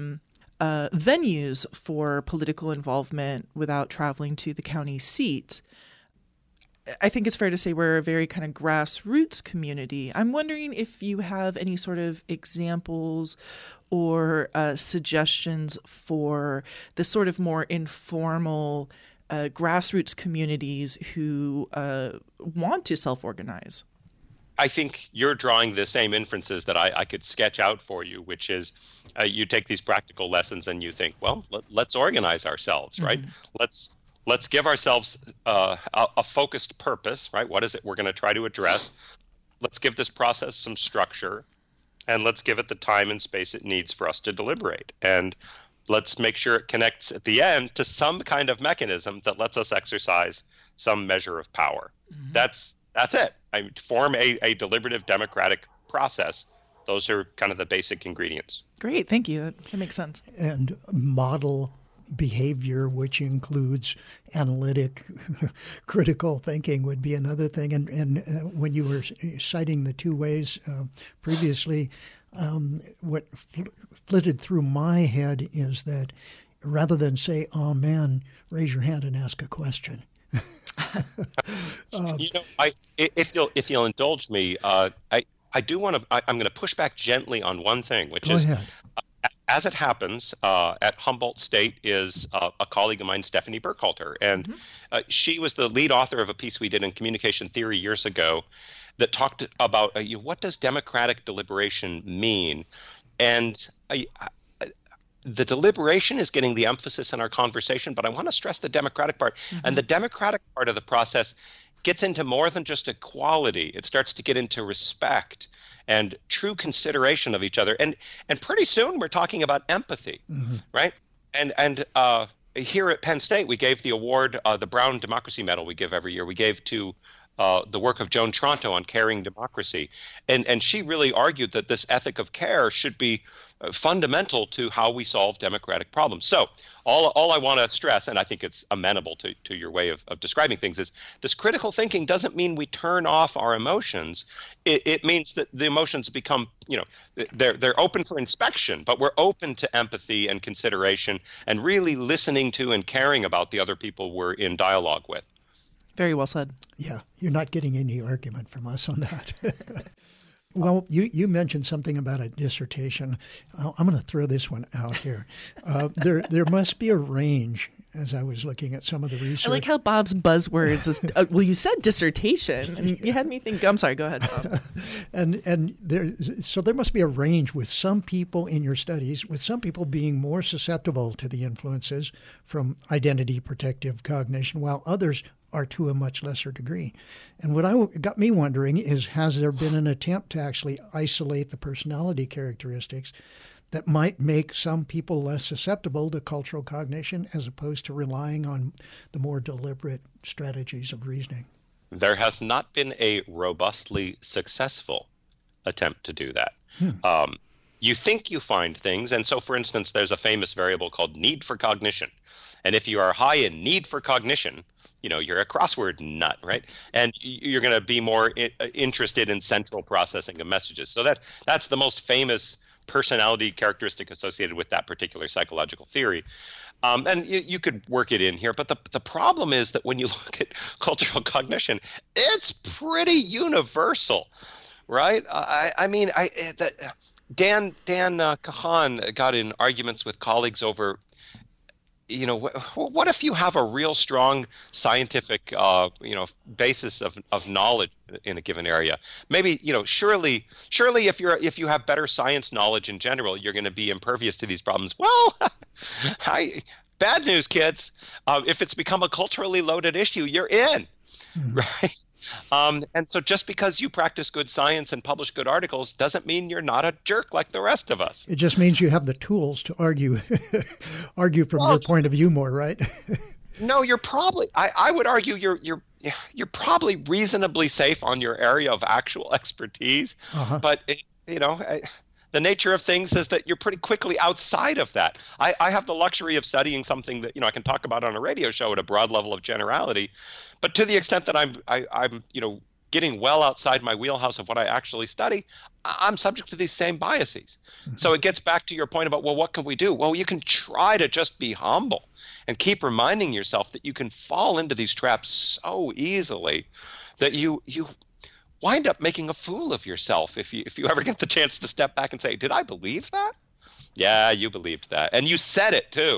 venues for political involvement without traveling to the county seat. I think it's fair to say we're a very kind of grassroots community. I'm wondering if you have any sort of examples or suggestions for the sort of more informal grassroots communities who want to self-organize. I think you're drawing the same inferences that I could sketch out for you, which is you take these practical lessons and you think, well, let's organize ourselves, right? Let's give ourselves a focused purpose, right? What is it we're going to try to address? Let's give this process some structure, and let's give it the time and space it needs for us to deliberate. And let's make sure it connects at the end to some kind of mechanism that lets us exercise some measure of power. That's it. Form a deliberative democratic process. Those are kind of the basic ingredients. Great, thank you. That makes sense. And model behavior, which includes analytic, critical thinking, would be another thing. And when you were citing the two ways previously, what flitted through my head is that rather than say "Amen," raise your hand and ask a question. If you'll indulge me, I do want to. I'm going to push back gently on one thing, which Go is. ahead. As it happens, at Humboldt State is a colleague of mine, Stephanie Burkhalter, and she was the lead author of a piece we did in communication theory years ago that talked about what does democratic deliberation mean, and the deliberation is getting the emphasis in our conversation, but I want to stress the democratic part, and the democratic part of the process gets into more than just equality. It starts to get into respect and true consideration of each other. And pretty soon we're talking about empathy, right? And here at Penn State, we gave the award, the Brown Democracy Medal we give every year. We gave to the work of Joan Tronto on caring democracy. And she really argued that this ethic of care should be fundamental to how we solve democratic problems. So all I want to stress, and I think it's amenable to your way of describing things, is this critical thinking doesn't mean we turn off our emotions. It means that the emotions become, they're open for inspection, but we're open to empathy and consideration and really listening to and caring about the other people we're in dialogue with. Very well said. Yeah, you're not getting any argument from us on that. Well, you mentioned something about a dissertation. I'm going to throw this one out here. There must be a range, as I was looking at some of the research. I like how Bob's buzzwords is, well, you said dissertation, and you had me think, I'm sorry, go ahead, Bob. and there must be a range with some people in your studies, with some people being more susceptible to the influences from identity protective cognition, while others are to a much lesser degree. And what got me wondering is, has there been an attempt to actually isolate the personality characteristics that might make some people less susceptible to cultural cognition as opposed to relying on the more deliberate strategies of reasoning? There has not been a robustly successful attempt to do that. You think you find things, and so, for instance, there's a famous variable called need for cognition. And if you are high in need for cognition, you're a crossword nut, right? And you're going to be more interested in central processing of messages. So that's the most famous personality characteristic associated with that particular psychological theory. And you could work it in here, but the problem is that when you look at cultural cognition, it's pretty universal, right? Dan Kahan got in arguments with colleagues over what if you have a real strong scientific, basis of knowledge in a given area? Maybe, surely if you have better science knowledge in general, you're going to be impervious to these problems. Well, bad news, kids. If it's become a culturally loaded issue, you're in, right? And so just because you practice good science and publish good articles doesn't mean you're not a jerk like the rest of us. It just means you have the tools to argue from your point of view more, right? No, you're probably, I would argue you're probably reasonably safe on your area of actual expertise. But, the nature of things is that you're pretty quickly outside of that. I have the luxury of studying something that, I can talk about on a radio show at a broad level of generality. But to the extent that I'm getting well outside my wheelhouse of what I actually study, I'm subject to these same biases. So it gets back to your point about, well, what can we do? Well, you can try to just be humble and keep reminding yourself that you can fall into these traps so easily that you wind up making a fool of yourself if you ever get the chance to step back and say, did I believe that? Yeah, you believed that. And you said it too.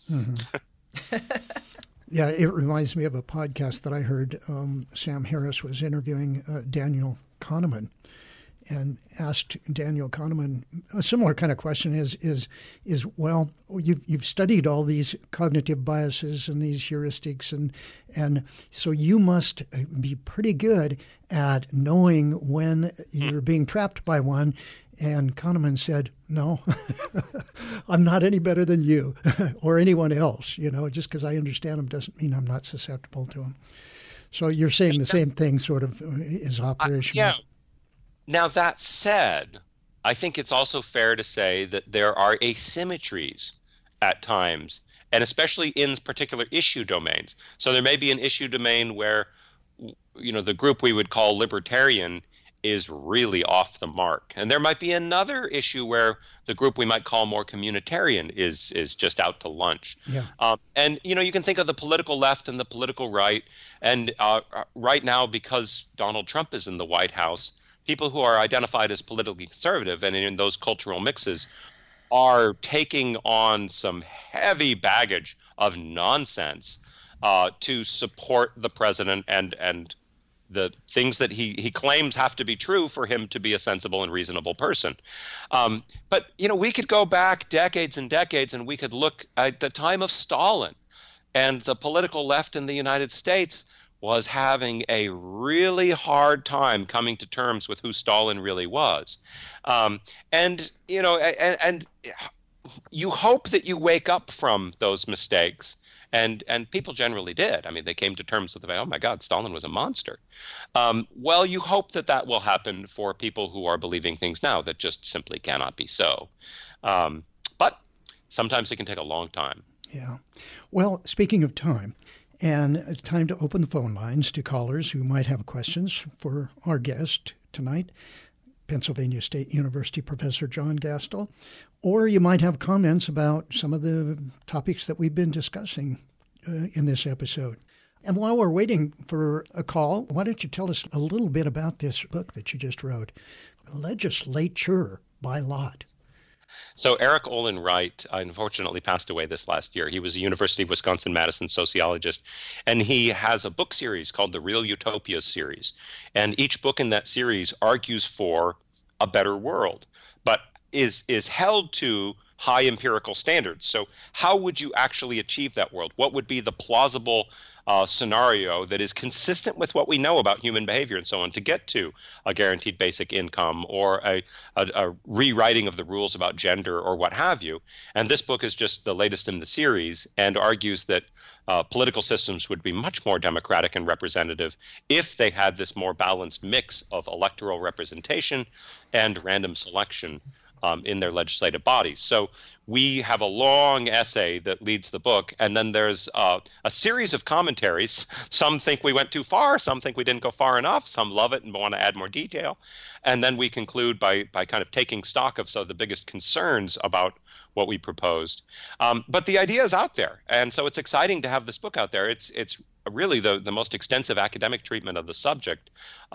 Yeah, it reminds me of a podcast that I heard. Sam Harris was interviewing Daniel Kahneman and asked Daniel Kahneman a similar kind of question is well, you've studied all these cognitive biases and these heuristics, and so you must be pretty good at knowing when you're being trapped by one. And Kahneman said, no, I'm not any better than you or anyone else. Just because I understand them doesn't mean I'm not susceptible to them. So you're saying the same thing sort of is operational. Yeah. Now, that said, I think it's also fair to say that there are asymmetries at times, and especially in particular issue domains. So there may be an issue domain where, the group we would call libertarian is really off the mark. And there might be another issue where the group we might call more communitarian is just out to lunch. Yeah. And, you can think of the political left and the political right. And right now, because Donald Trump is in the White House, people who are identified as politically conservative and in those cultural mixes are taking on some heavy baggage of nonsense to support the president and the things that he claims have to be true for him to be a sensible and reasonable person. But, we could go back decades and decades, and we could look at the time of Stalin, and the political left in the United States was having a really hard time coming to terms with who Stalin really was. And you hope that you wake up from those mistakes. And people generally did. I mean, they came to terms with the fact, oh my God, Stalin was a monster. Well, you hope that will happen for people who are believing things now that just simply cannot be so. But sometimes it can take a long time. Yeah. Well, speaking of time, and it's time to open the phone lines to callers who might have questions for our guest tonight, Pennsylvania State University Professor John Gastel, or you might have comments about some of the topics that we've been discussing in this episode. And while we're waiting for a call, why don't you tell us a little bit about this book that you just wrote, Legislature by Lot? So Eric Olin Wright unfortunately passed away this last year. He was a University of Wisconsin-Madison sociologist, and he has a book series called the Real Utopias series. And each book in that series argues for a better world, but is held to high empirical standards. So how would you actually achieve that world? What would be the plausible scenario that is consistent with what we know about human behavior and so on to get to a guaranteed basic income or a rewriting of the rules about gender or what have you? And this book is just the latest in the series and argues that political systems would be much more democratic and representative if they had this more balanced mix of electoral representation and random selection in their legislative bodies. So we have a long essay that leads the book, and then there's a series of commentaries. Some think we went too far, some think we didn't go far enough, some love it and want to add more detail. And then we conclude by kind of taking stock of some of the biggest concerns about what we proposed. But the idea is out there, and so it's exciting to have this book out there. It's really the most extensive academic treatment of the subject.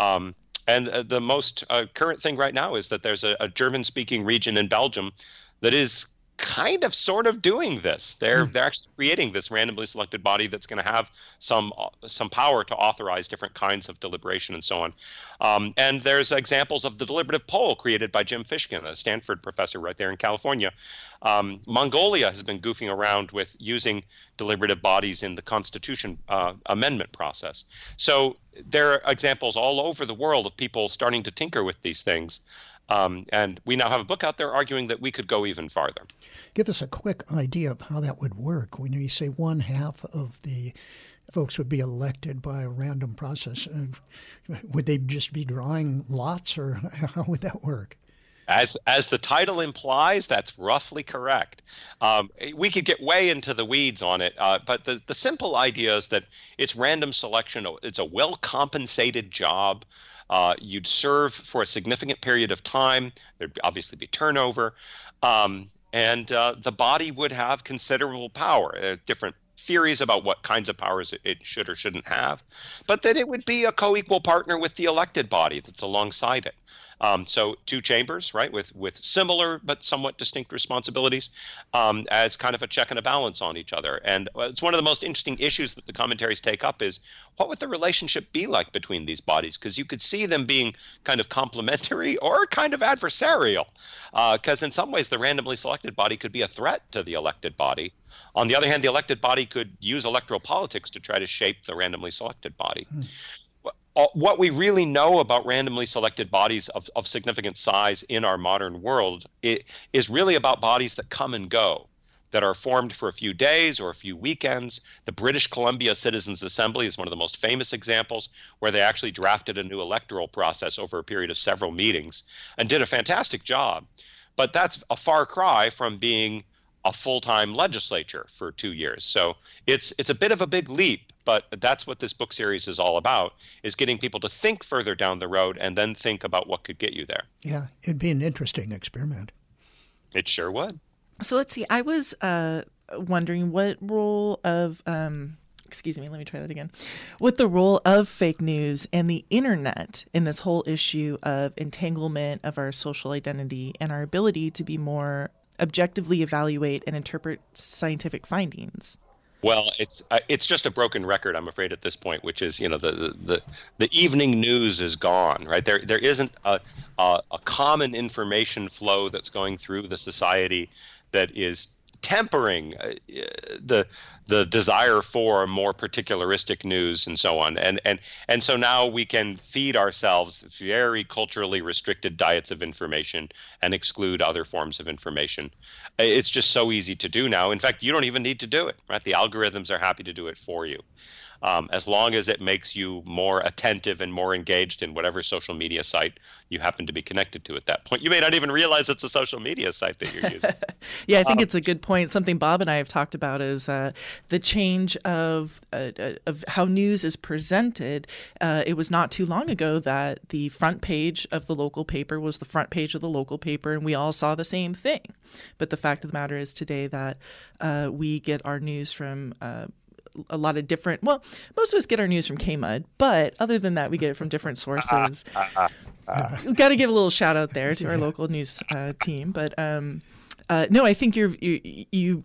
And the most current thing right now is that there's a German-speaking region in Belgium that is kind of sort of doing this. They're actually creating this randomly selected body that's going to have some power to authorize different kinds of deliberation and so on. And there's examples of the deliberative poll created by Jim Fishkin, a Stanford professor right there in California. Mongolia has been goofing around with using deliberative bodies in the Constitution amendment process. So there are examples all over the world of people starting to tinker with these things. And we now have a book out there arguing that we could go even farther. Give us a quick idea of how that would work. When you say one half of the folks would be elected by a random process, would they just be drawing lots, or how would that work? As the title implies, that's roughly correct. We could get way into the weeds on it, but the simple idea is that it's random selection. It's a well-compensated job. You'd serve for a significant period of time. There'd obviously be turnover. And the body would have considerable power. There are different theories about what kinds of powers it should or shouldn't have, but that it would be a co-equal partner with the elected body that's alongside it. So two chambers, right, with similar but somewhat distinct responsibilities, as kind of a check and a balance on each other. And it's one of the most interesting issues that the commentaries take up is, what would the relationship be like between these bodies? Because you could see them being kind of complementary or kind of adversarial, because in some ways the randomly selected body could be a threat to the elected body. On the other hand, the elected body could use electoral politics to try to shape the randomly selected body. What we really know about randomly selected bodies of significant size in our modern world is really about bodies that come and go, that are formed for a few days or a few weekends. The British Columbia Citizens Assembly is one of the most famous examples, where they actually drafted a new electoral process over a period of several meetings and did a fantastic job. But that's a far cry from being a full-time legislature for 2 years. So it's a bit of a big leap, but that's what this book series is all about, is getting people to think further down the road and then think about what could get you there. Yeah, it'd be an interesting experiment. It sure would. So let's see. I was wondering what role of, what the role of fake news and the internet in this whole issue of entanglement of our social identity and our ability to be more objectively evaluate and interpret scientific findings. Well, it's just a broken record, I'm afraid, at this point, which is, the evening news is gone, right? There isn't a common information flow that's going through the society that is tempering the desire for more particularistic news and so on. And so now we can feed ourselves very culturally restricted diets of information and exclude other forms of information. It's just so easy to do now. In fact, you don't even need to do it, right? The algorithms are happy to do it for you. As long as it makes you more attentive and more engaged in whatever social media site you happen to be connected to at that point. You may not even realize it's a social media site that you're using. Yeah, I think it's a good point. Something Bob and I have talked about is the change of how news is presented. It was not too long ago that the front page of the local paper was the front page of the local paper, and we all saw the same thing. But the fact of the matter is today that we get our news from a lot of different, well, most of us get our news from KMUD, but other than that, we get it from different sources. We've got to give a little shout out there to our local news team. But no, I think you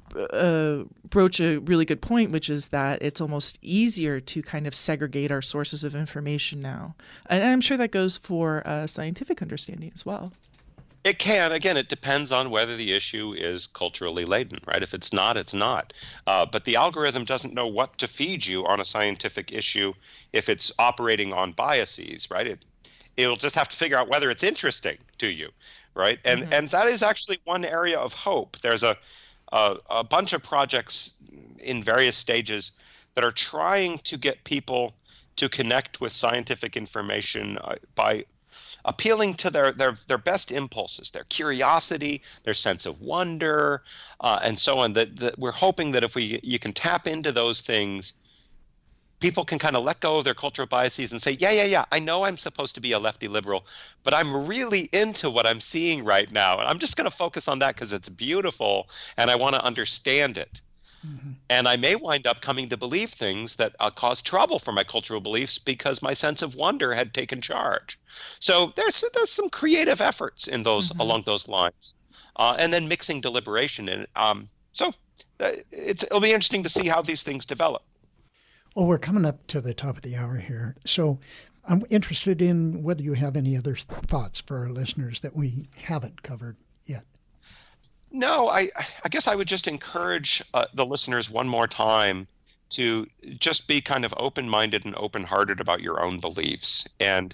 broach a really good point, which is that it's almost easier to kind of segregate our sources of information now. And I'm sure that goes for scientific understanding as well. It can. Again, it depends on whether the issue is culturally laden, right? If it's not, it's not. But the algorithm doesn't know what to feed you on a scientific issue if it's operating on biases, right? It'll just have to figure out whether it's interesting to you, right? And that is actually one area of hope. There's a bunch of projects in various stages that are trying to get people to connect with scientific information by appealing to their best impulses, their curiosity, their sense of wonder, and so on. That we're hoping that if you can tap into those things, people can kind of let go of their cultural biases and say, yeah, I know I'm supposed to be a lefty liberal, but I'm really into what I'm seeing right now. And I'm just going to focus on that because it's beautiful and I want to understand it. Mm-hmm. And I may wind up coming to believe things that cause trouble for my cultural beliefs because my sense of wonder had taken charge. So there's some creative efforts in those along those lines. and then mixing deliberation in it. So it'll be interesting to see how these things develop. Well, we're coming up to the top of the hour here. So I'm interested in whether you have any other thoughts for our listeners that we haven't covered yet. No, I guess I would just encourage the listeners one more time to just be kind of open-minded and open-hearted about your own beliefs. And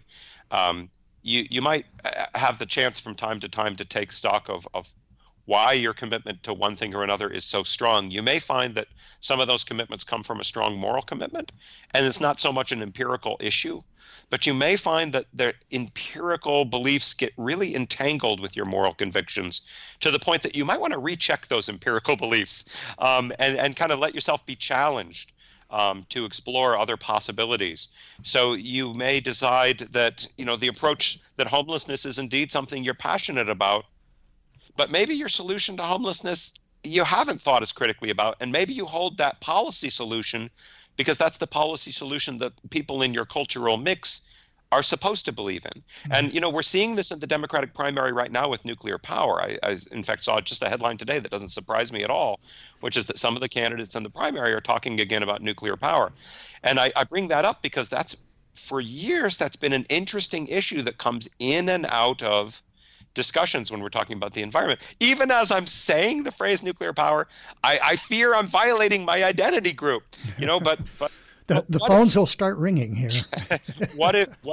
you might have the chance from time to time to take stock of why your commitment to one thing or another is so strong. You may find that some of those commitments come from a strong moral commitment, and it's not so much an empirical issue. But you may find that their empirical beliefs get really entangled with your moral convictions to the point that you might want to recheck those empirical beliefs and kind of let yourself be challenged to explore other possibilities. So you may decide that, the approach that homelessness is indeed something you're passionate about, but maybe your solution to homelessness you haven't thought as critically about, and maybe you hold that policy solution because that's the policy solution that people in your cultural mix are supposed to believe in. Mm-hmm. And, we're seeing this in the Democratic primary right now with nuclear power. I in fact, saw just a headline today that doesn't surprise me at all, which is that some of the candidates in the primary are talking again about nuclear power. And I bring that up because for years, that's been an interesting issue that comes in and out of discussions when we're talking about the environment. Even as I'm saying the phrase nuclear power, I fear I'm violating my identity group, but the phones will start ringing here. What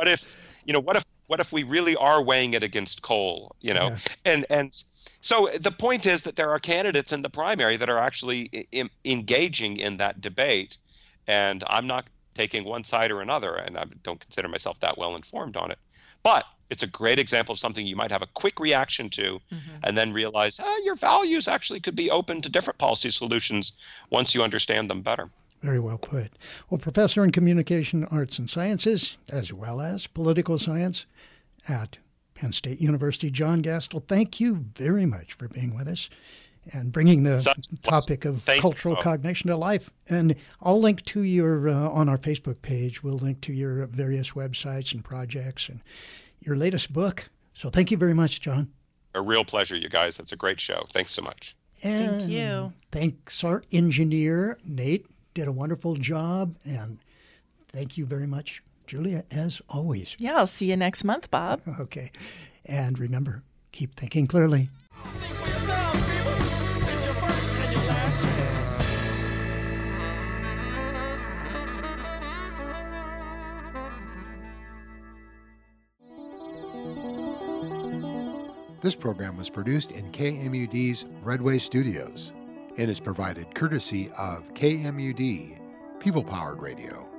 if we really are weighing it against coal, Yeah. And so the point is that there are candidates in the primary that are actually engaging in that debate, and I'm not taking one side or another, and I don't consider myself that well informed on it. But it's a great example of something you might have a quick reaction to, and then realize your values actually could be open to different policy solutions once you understand them better. Very well put. Well, Professor in Communication Arts and Sciences, as well as Political Science at Penn State University, John Gastel, thank you very much for being with us and bringing the topic of cultural cognition to life. And I'll link to your, on our Facebook page, we'll link to your various websites and projects and your latest book. So thank you very much, John. A real pleasure, you guys. That's a great show. Thanks so much. And thank you. Thanks, our engineer, Nate. Did a wonderful job. And thank you very much, Julia, as always. Yeah, I'll see you next month, Bob. Okay. And remember, keep thinking clearly. Think for yourselves, people. It's your first and your last chance. This program was produced in KMUD's Redway Studios and is provided courtesy of KMUD, People-Powered Radio.